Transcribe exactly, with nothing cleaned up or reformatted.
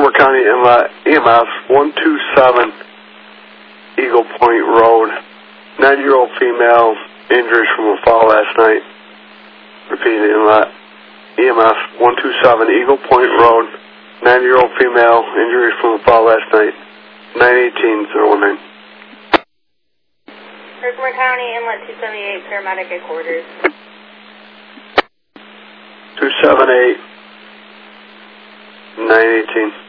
Herkimer County Inlet, E M S one two seven, Eagle Point Road. Nine-year-old female, injuries from a fall last night. Repeat inlet, E M S one two seven, Eagle Point Road. Nine-year-old female, injuries from a fall last night. nine eighteen oh one nine. Herkimer County Inlet two seventy-eight, paramedic at quarters. two seven eight, nine eighteen.